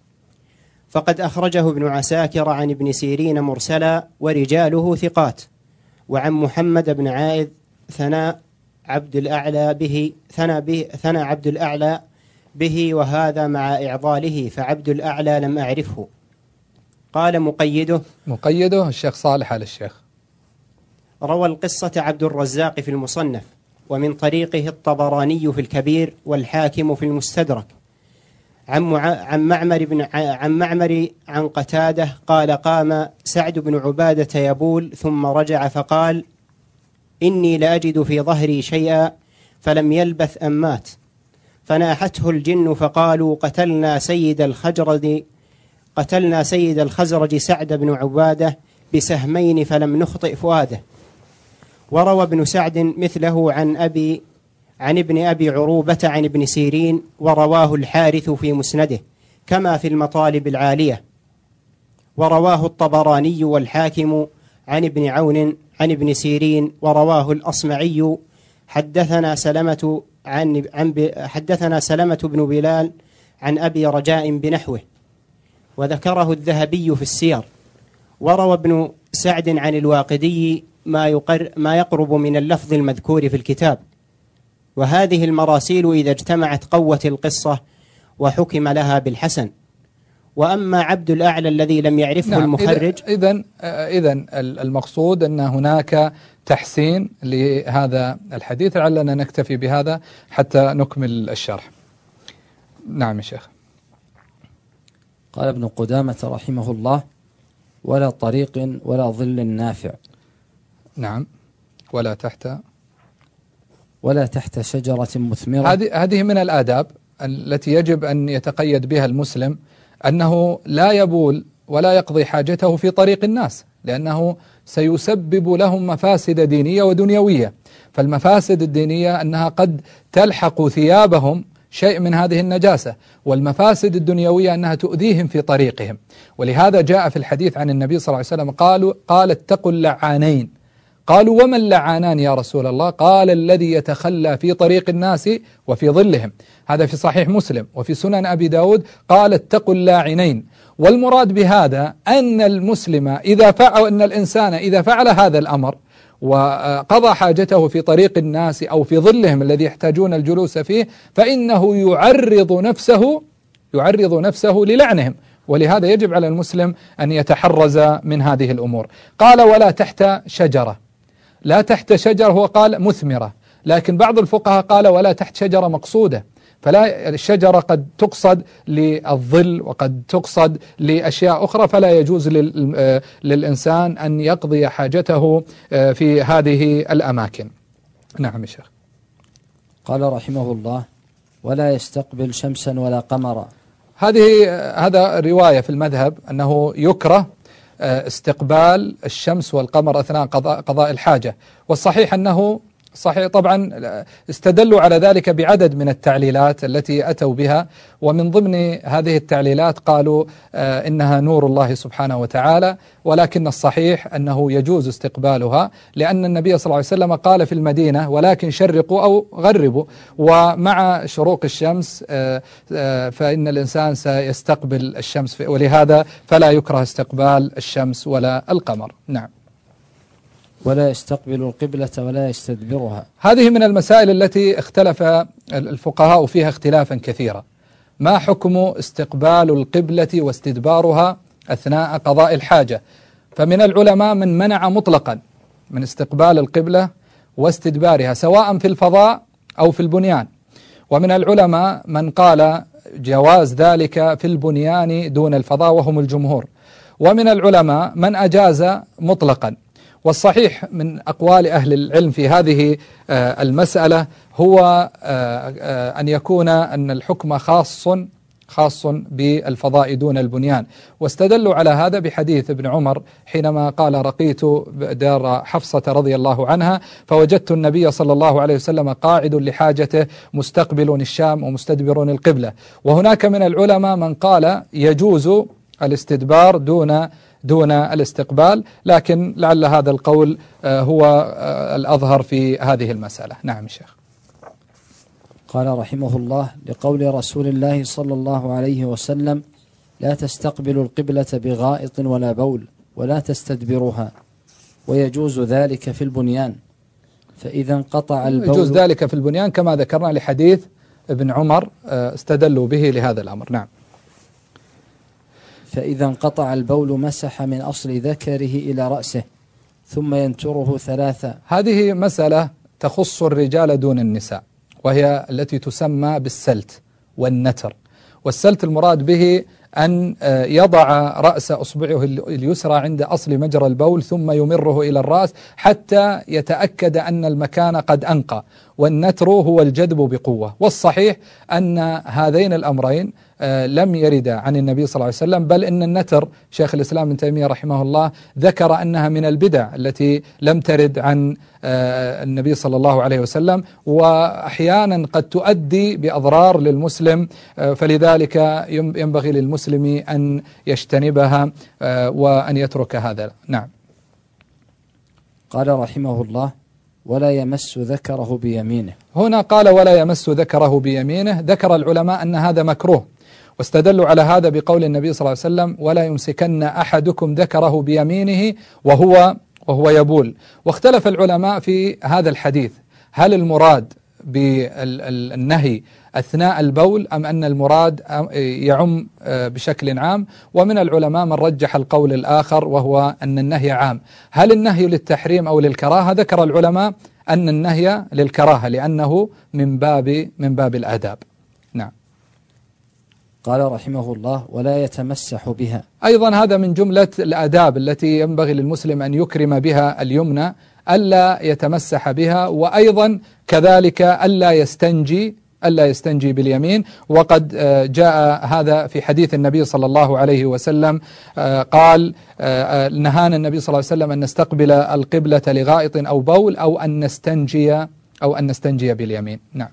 فقد أخرجه ابن عساكر عن ابن سيرين مرسلا ورجاله ثقات، وعن محمد بن عائذ ثناء عبد الأعلى به ثنى به ثنى عبد الأعلى به، وهذا مع إعضاله، فعبد الأعلى لم أعرفه. قال مقيده مقيده الشيخ صالح آل الشيخ: روى القصة عبد الرزاق في المصنف، ومن طريقه الطبراني في الكبير والحاكم في المستدرك، عن عن معمر بن عن معمر عن قتادة قال: قام سعد بن عبادة يبول ثم رجع فقال: إني لأجد في ظهري شيئا، فلم يلبث أن مات، فناحته الجن فقالوا: قتلنا سيد الخزرج قتلنا سيد الخزرج سعد بن عبادة بسهمين فلم نخطئ فؤاده. وروى ابن سعد مثله عن أبي عن ابن أبي عروبة عن ابن سيرين، ورواه الحارث في مسنده كما في المطالب العالية. ورواه الطبراني والحاكم عن ابن عون عن ابن سيرين، ورواه الأصمعي حدثنا سلمة عن عن حدثنا سلمة بن بلال عن أبي رجاء بنحوه، وذكره الذهبي في السير. وروى ابن سعد عن الواقدي ما يقر ما يقرب من اللفظ المذكور في الكتاب. وهذه المراسيل إذا اجتمعت قوة القصة وحكم لها بالحسن. وأما عبد الأعلى الذي لم يعرفه نعم المخرج، إذن إذن المقصود أن هناك تحسين لهذا الحديث. لعلنا نكتفي بهذا حتى نكمل الشرح. نعم يا شيخ. قال ابن قدامة رحمه الله: ولا طريق ولا ظل نافع. نعم. ولا تحت ولا تحت شجرة مثمرة. هذه هذه من الآداب التي يجب أن يتقيد بها المسلم، أنه لا يبول ولا يقضي حاجته في طريق الناس، لأنه سيسبب لهم مفاسد دينية ودنيوية. فالمفاسد الدينية أنها قد تلحق ثيابهم شيء من هذه النجاسة، والمفاسد الدنيوية أنها تؤذيهم في طريقهم. ولهذا جاء في الحديث عن النبي صلى الله عليه وسلم قالوا قال اتقوا اللعانين. قالوا وما اللعانان يا رسول الله؟ قال الذي يتخلى في طريق الناس وفي ظلهم. هذا في صحيح مسلم. وفي سنن أبي داود قال اتقوا اللاعنين. والمراد بهذا أن المسلم إذا فعل أن الإنسان إذا فعل هذا الأمر وقضى حاجته في طريق الناس أو في ظلهم الذي يحتاجون الجلوس فيه، فإنه يعرض نفسه يعرض نفسه للعنهم. ولهذا يجب على المسلم أن يتحرز من هذه الأمور. قال ولا تحت شجرة. لا تحت شجرة هو قال مثمرة، لكن بعض الفقهاء قال ولا تحت شجرة مقصودة. فلا الشجرة قد تقصد للظل وقد تقصد لأشياء أخرى، فلا يجوز للإنسان أن يقضي حاجته في هذه الأماكن. نعم يا شيخ. قال رحمه الله ولا يستقبل شمسا ولا قمرا. هذه هذا رواية في المذهب أنه يكره استقبال الشمس والقمر أثناء قضاء, قضاء الحاجة. والصحيح أنه صحيح طبعا استدلوا على ذلك بعدد من التعليلات التي أتوا بها، ومن ضمن هذه التعليلات قالوا آه إنها نور الله سبحانه وتعالى، ولكن الصحيح أنه يجوز استقبالها، لأن النبي صلى الله عليه وسلم قال في المدينة ولكن شرقوا أو غربوا، ومع شروق الشمس آه آه فإن الإنسان سيستقبل الشمس، ولهذا فلا يكره استقبال الشمس ولا القمر. نعم. ولا يستقبل القبلة ولا يستدبرها. هذه من المسائل التي اختلف الفقهاء فيها اختلافا كثيرا. ما حكم استقبال القبلة واستدبارها أثناء قضاء الحاجة؟ فمن العلماء من منع مطلقا من استقبال القبلة واستدبارها سواء في الفضاء أو في البنيان، ومن العلماء من قال جواز ذلك في البنيان دون الفضاء وهم الجمهور، ومن العلماء من أجاز مطلقا. والصحيح من أقوال أهل العلم في هذه المسألة هو أن يكون أن الحكم خاص خاص بالفضاء دون البنيان. واستدلوا على هذا بحديث ابن عمر حينما قال رقيت دار حفصة رضي الله عنها فوجدت النبي صلى الله عليه وسلم قاعد لحاجته مستقبل الشام ومستدبر القبلة. وهناك من العلماء من قال يجوز الاستدبار دون دون الاستقبال، لكن لعل هذا القول هو الأظهر في هذه المسألة. نعم شيخ. قال رحمه الله لقول رسول الله صلى الله عليه وسلم لا تستقبل القبلة بغائط ولا بول ولا تستدبرها، ويجوز ذلك في البنيان، فإذا انقطع البول يجوز ذلك في البنيان كما ذكرنا لحديث ابن عمر استدلوا به لهذا الأمر. نعم. فإذا انقطع البول مسح من أصل ذكره إلى رأسه ثم ينتره ثلاثة. هذه مسألة تخص الرجال دون النساء، وهي التي تسمى بالسلت والنتر. والسلت المراد به أن يضع رأس أصبعه اليسرى عند أصل مجرى البول ثم يمره إلى الرأس حتى يتأكد أن المكان قد أنقى، والنتر هو الجذب بقوة. والصحيح أن هذين الأمرين لم يرد عن النبي صلى الله عليه وسلم، بل إن النتر شيخ الإسلام ابن تيمية رحمه الله ذكر أنها من البدع التي لم ترد عن النبي صلى الله عليه وسلم، وأحيانا قد تؤدي بأضرار للمسلم، فلذلك ينبغي للمسلم أن يجتنبها وأن يترك هذا. نعم. قال رحمه الله ولا يمس ذكره بيمينه. هنا قال ولا يمس ذكره بيمينه، ذكر العلماء أن هذا مكروه، واستدلوا على هذا بقول النبي صلى الله عليه وسلم ولا يمسكن أحدكم ذكره بيمينه وهو وهو يبول. واختلف العلماء في هذا الحديث، هل المراد بالنهي أثناء البول أم أن المراد يعم بشكل عام؟ ومن العلماء من رجح القول الآخر وهو أن النهي عام. هل النهي للتحريم أو للكراهة؟ ذكر العلماء أن النهي للكراهة لأنه من باب من باب الآداب. نعم. قال رحمه الله ولا يتمسح بها. أيضا هذا من جملة الآداب التي ينبغي للمسلم أن يكرم بها اليمنى، ألا يتمسح بها، وأيضا كذلك ألا يستنجي ألا يستنجي باليمين. وقد جاء هذا في حديث النبي صلى الله عليه وسلم، قال نهانا النبي صلى الله عليه وسلم أن نستقبل القبلة لغائط أو بول أو أن نستنجي أو أن نستنجي باليمين. نعم.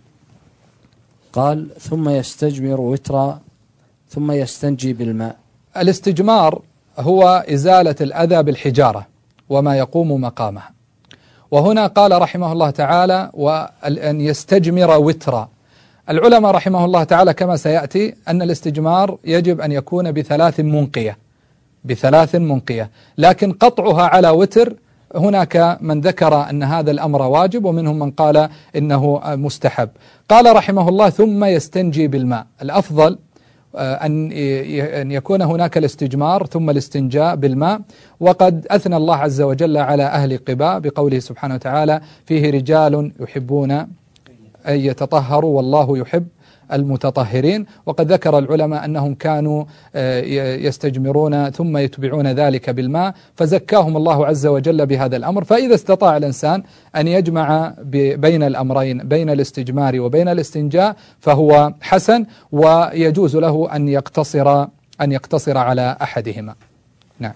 قال ثم يستجمر وترا ثم يستنجي بالماء. الاستجمار هو إزالة الأذى بالحجارة وما يقوم مقامها. وهنا قال رحمه الله تعالى وأن يستجمر وترا. العلماء رحمه الله تعالى كما سيأتي أن الاستجمار يجب أن يكون بثلاث منقية بثلاث منقية لكن قطعها على وتر هناك من ذكر أن هذا الأمر واجب ومنهم من قال إنه مستحب. قال رحمه الله ثم يستنجي بالماء. الأفضل أن يكون هناك الاستجمار ثم الاستنجاء بالماء. وقد أثنى الله عز وجل على أهل قباء بقوله سبحانه وتعالى فيه رجال يحبون أن يتطهروا والله يحب المتطهرين. وقد ذكر العلماء أنهم كانوا يستجمرون ثم يتبعون ذلك بالماء فزكاهم الله عز وجل بهذا الأمر. فإذا استطاع الإنسان أن يجمع بين الأمرين بين الاستجمار وبين الاستنجاء فهو حسن، ويجوز له أن يقتصر أن يقتصر على أحدهما. نعم.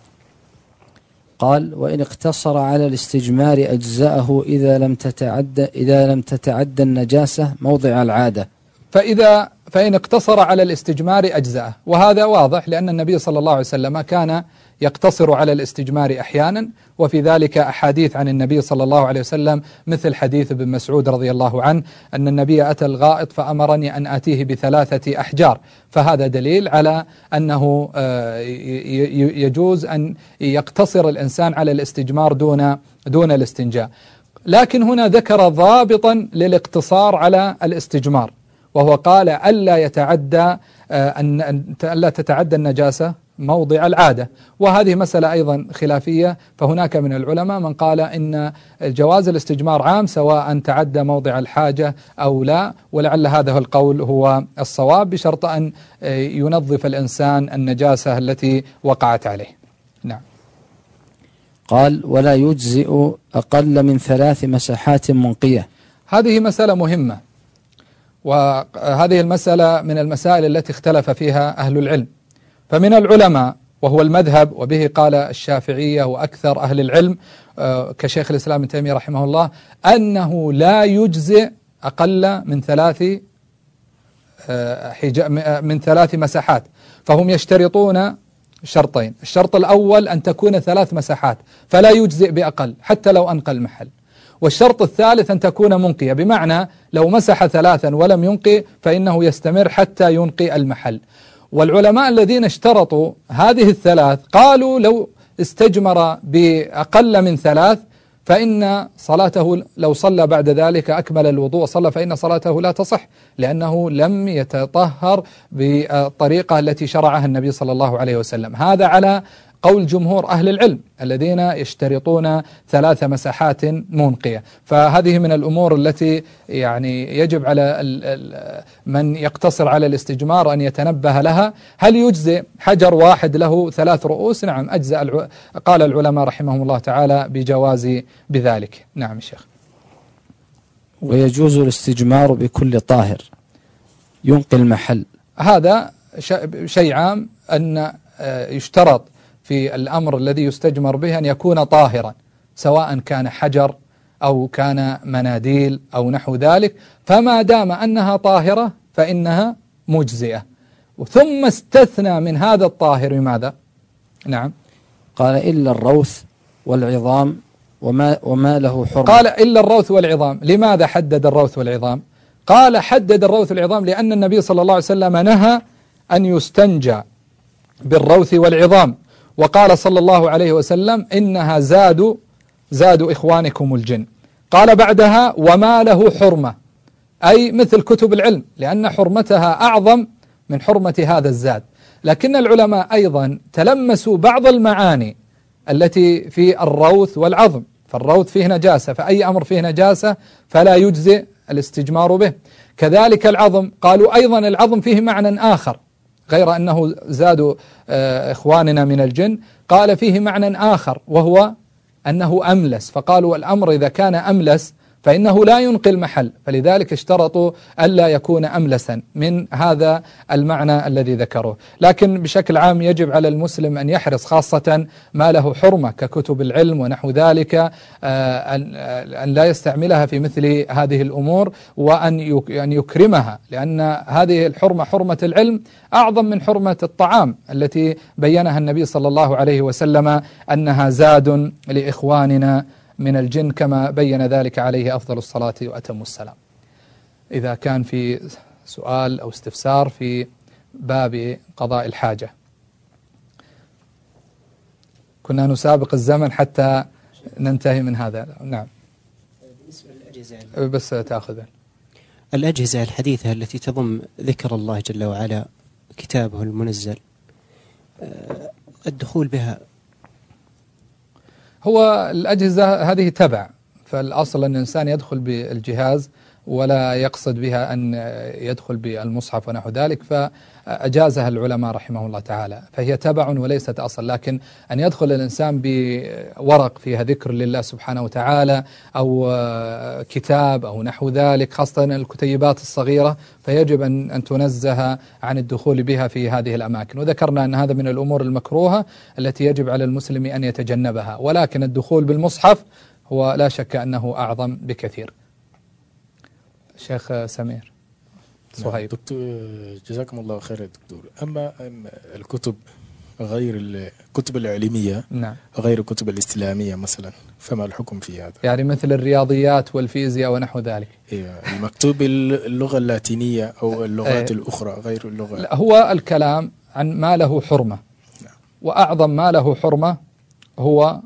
قال وإن اقتصر على الاستجمار أجزأه إذا لم تتعد إذا لم تتعدى النجاسة موضع العادة. فإذا فإن اقتصر على الاستجمار أجزاءه، وهذا واضح لأن النبي صلى الله عليه وسلم كان يقتصر على الاستجمار أحيانا، وفي ذلك أحاديث عن النبي صلى الله عليه وسلم مثل حديث ابن مسعود رضي الله عنه أن النبي أتى الغائط فأمرني أن آتيه بثلاثة أحجار، فهذا دليل على أنه يجوز أن يقتصر الإنسان على الاستجمار دون دون الاستنجاء. لكن هنا ذكر ضابطا للاقتصار على الاستجمار، وهو قال ألا يتعدى أن ألا تتعدى النجاسة موضع العادة، وهذه مسألة أيضا خلافية. فهناك من العلماء من قال إن جواز الاستجمار عام سواء تعدى موضع الحاجة أو لا، ولعل هذا القول هو الصواب بشرط أن ينظف الإنسان النجاسة التي وقعت عليه. نعم. قال ولا يجزئ أقل من ثلاث مساحات منقية. هذه مسألة مهمة، وهذه المسألة من المسائل التي اختلف فيها أهل العلم. فمن العلماء وهو المذهب وبه قال الشافعية وأكثر أهل العلم كشيخ الإسلام ابن تيمية رحمه الله أنه لا يجزئ أقل من ثلاث من ثلاث مساحات. فهم يشترطون شرطين: الشرط الأول أن تكون ثلاث مساحات فلا يجزئ بأقل حتى لو أنقى المحل، والشرط الثالث أن تكون منقية، بمعنى لو مسح ثلاثا ولم ينقي فإنه يستمر حتى ينقي المحل. والعلماء الذين اشترطوا هذه الثلاث قالوا لو استجمر بأقل من ثلاث فإن صلاته لو صلى بعد ذلك أكمل الوضوء صلى فإن صلاته لا تصح، لأنه لم يتطهر بالطريقة التي شرعها النبي صلى الله عليه وسلم. هذا على قول جمهور أهل العلم الذين يشترطون ثلاث مساحات منقية. فهذه من الأمور التي يعني يجب على من يقتصر على الاستجمار أن يتنبه لها. هل يجزئ حجر واحد له ثلاث رؤوس؟ نعم أجزاء، قال العلماء رحمهم الله تعالى بجواز بذلك. نعم الشيخ. ويجوز الاستجمار بكل طاهر ينقي المحل. هذا شيء عام أن يشترط في الأمر الذي يستجمر به أن يكون طاهرا، سواء كان حجر أو كان مناديل أو نحو ذلك، فما دام أنها طاهرة فإنها مجزئة. ثم استثنى من هذا الطاهر ماذا؟ نعم. قال إلا الروث والعظام وما, وما له حرمة. قال إلا الروث والعظام. لماذا حدد الروث والعظام؟ قال حدد الروث والعظام لأن النبي صلى الله عليه وسلم نهى أن يستنجى بالروث والعظام، وقال صلى الله عليه وسلم إنها زاد زاد إخوانكم الجن. قال بعدها وما له حرمة، أي مثل كتب العلم، لأن حرمتها أعظم من حرمة هذا الزاد. لكن العلماء أيضا تلمسوا بعض المعاني التي في الروث والعظم، فالروث فيه نجاسة، فأي أمر فيه نجاسة فلا يجزئ الاستجمار به. كذلك العظم، قالوا أيضا العظم فيه معنى آخر غير أنه زادوا إخواننا من الجن، قال فيه معنى آخر وهو أنه أملس، فقالوا الأمر إذا كان أملس فإنه لا ينقي المحل، فلذلك اشترطوا ألا يكون أملسا من هذا المعنى الذي ذكروه. لكن بشكل عام يجب على المسلم أن يحرص، خاصة ما له حرمة ككتب العلم ونحو ذلك، أن لا يستعملها في مثل هذه الأمور، وأن يكرمها، لأن هذه الحرمة حرمة العلم أعظم من حرمة الطعام التي بينها النبي صلى الله عليه وسلم أنها زاد لإخواننا من الجن، كما بين ذلك عليه أفضل الصلاة وأتم السلام. إذا كان في سؤال أو استفسار في باب قضاء الحاجة. كنا نسابق الزمن حتى ننتهي من هذا. نعم. بالنسبة للأجهزة بس تأخذ الأجهزة الحديثة التي تضم ذكر الله جل وعلا كتابه المنزل، الدخول بها، هو الأجهزة هذه تبع، فالأصل أن الإنسان يدخل بالجهاز ولا يقصد بها أن يدخل بالمصحف ونحو ذلك، فأجازها العلماء رحمه الله تعالى، فهي تبع وليست أصل. لكن أن يدخل الإنسان بورق فيها ذكر لله سبحانه وتعالى أو كتاب أو نحو ذلك، خاصة الكتيبات الصغيرة، فيجب أن أن تنزه عن الدخول بها في هذه الأماكن. وذكرنا أن هذا من الأمور المكروهة التي يجب على المسلم أن يتجنبها، ولكن الدخول بالمصحف هو لا شك أنه أعظم بكثير. شيخ سمير صهيب. دكتور جزاكم الله خير يا دكتور. أما الكتب غير الكتب العلمية، نعم، غير الكتب الإسلامية مثلا، فما الحكم في هذا؟ يعني مثل الرياضيات والفيزياء ونحو ذلك. إيه، المكتوب اللغة اللاتينية أو اللغات إيه الأخرى غير اللغة. لا، هو الكلام عن ما له حرمة، نعم، وأعظم ما له حرمة هو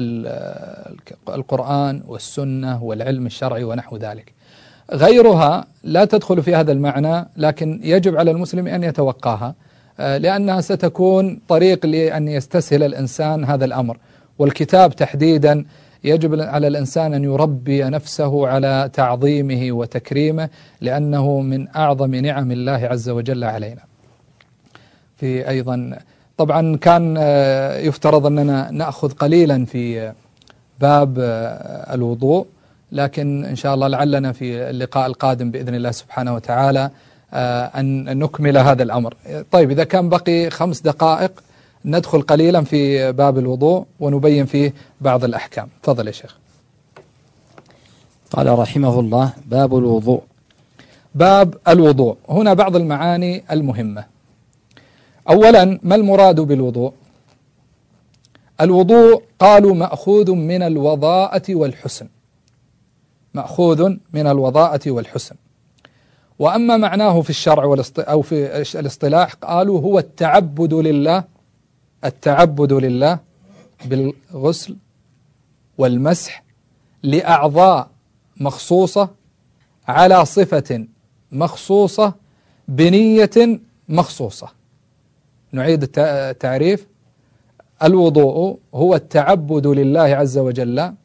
القرآن والسنة والعلم الشرعي ونحو ذلك. غيرها لا تدخل في هذا المعنى، لكن يجب على المسلم أن يتوقاها، لأنها ستكون طريق لأن يستسهل الإنسان هذا الأمر. والكتاب تحديدا يجب على الإنسان أن يربي نفسه على تعظيمه وتكريمه، لأنه من أعظم نعم الله عز وجل علينا. في أيضا طبعا كان يفترض أننا نأخذ قليلا في باب الوضوء، لكن إن شاء الله لعلنا في اللقاء القادم بإذن الله سبحانه وتعالى أن نكمل هذا الأمر. طيب، إذا كان بقي خمس دقائق ندخل قليلا في باب الوضوء ونبين فيه بعض الأحكام. تفضل يا شيخ. قال رحمه الله: باب الوضوء. باب الوضوء، هنا بعض المعاني المهمة. أولا، ما المراد بالوضوء؟ الوضوء قالوا مأخوذ من الوضاءة والحسن، مأخوذ من الوضاءة والحسن. وأما معناه في الشرع أو في الاصطلاح قالوا هو التعبد لله، التعبد لله بالغسل والمسح لأعضاء مخصوصة على صفة مخصوصة بنية مخصوصة. نعيد التعريف: الوضوء هو التعبد لله عز وجل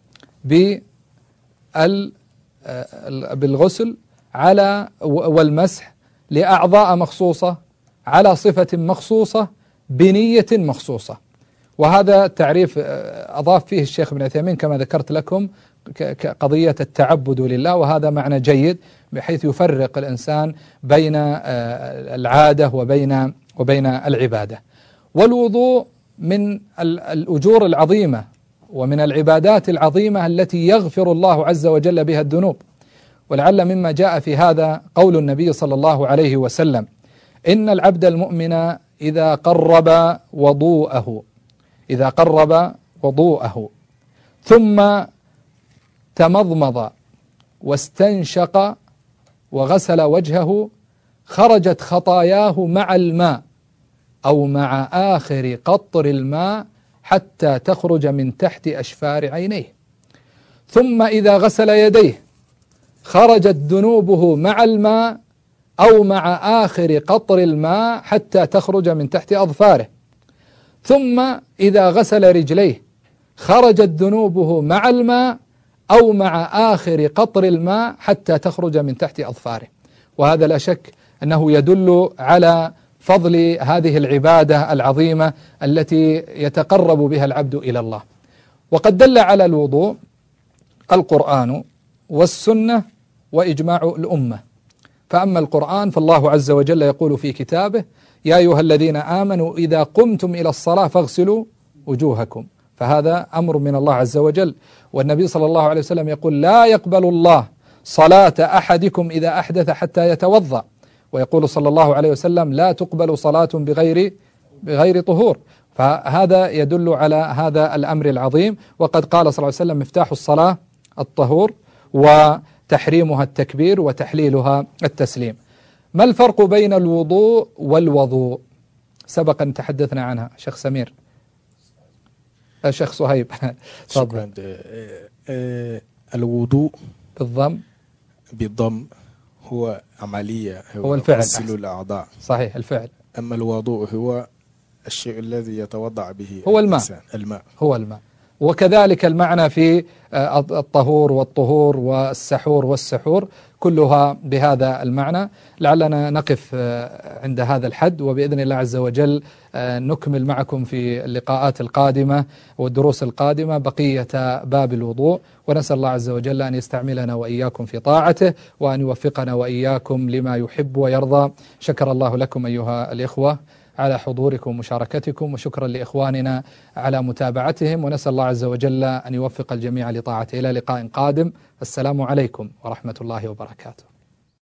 بالغسل على والمسح لأعضاء مخصوصة على صفة مخصوصة بنية مخصوصة. وهذا التعريف أضاف فيه الشيخ ابن عثيمين كما ذكرت لكم قضية التعبد لله، وهذا معنى جيد بحيث يفرق الإنسان بين العادة وبين وبين العبادة. والوضوء من الأجور العظيمة ومن العبادات العظيمة التي يغفر الله عز وجل بها الذنوب. ولعل مما جاء في هذا قول النبي صلى الله عليه وسلم: إن العبد المؤمن إذا قرب وضوءه إذا قرب وضوءه ثم تمضمض واستنشق وغسل وجهه خرجت خطاياه مع الماء أو مع آخر قطر الماء حتى تخرج من تحت أشفار عينيه. ثم إذا غسل يديه خرجت ذنوبه مع الماء أو مع آخر قطر الماء حتى تخرج من تحت أظفاره. ثم إذا غسل رجليه خرجت ذنوبه مع الماء أو مع آخر قطر الماء حتى تخرج من تحت أظفاره. وهذا لا شك أنه يدل على فضل هذه العبادة العظيمة التي يتقرب بها العبد إلى الله. وقد دل على الوضوء القرآن والسنة وإجماع الأمة. فأما القرآن فالله عز وجل يقول في كتابه: يا أيها الذين آمنوا إذا قمتم إلى الصلاة فاغسلوا وجوهكم، فهذا أمر من الله عز وجل. والنبي صلى الله عليه وسلم يقول: لا يقبل الله صلاة أحدكم إذا أحدث حتى يتوضأ. ويقول صلى الله عليه وسلم: لا تقبل صلاة بغير بغير طهور. فهذا يدل على هذا الأمر العظيم. وقد قال صلى الله عليه وسلم: مفتاح الصلاة الطهور، وتحريمها التكبير، وتحليلها التسليم. ما الفرق بين الوضوء والوضوء؟ سبق أن تحدثنا عنها شيخ سمير. الشيخ صهيب. شكرا. الوضوء بالضم بالضم هو عملية، هو, هو الفعل، غسل الأعضاء. صحيح، الفعل. أما الوضوء هو الشيء الذي يتوضع به هو الماء. الماء هو الماء. وكذلك المعنى في الطهور والطهور والسحور والسحور كلها بهذا المعنى. لعلنا نقف عند هذا الحد، وبإذن الله عز وجل نكمل معكم في اللقاءات القادمة والدروس القادمة بقية باب الوضوء، ونسأل الله عز وجل أن يستعملنا وإياكم في طاعته، وأن يوفقنا وإياكم لما يحب ويرضى. شكر الله لكم أيها الإخوة على حضوركم ومشاركتكم، وشكرا لإخواننا على متابعتهم، ونسأل الله عز وجل أن يوفق الجميع لطاعته. إلى لقاء قادم، السلام عليكم ورحمة الله وبركاته.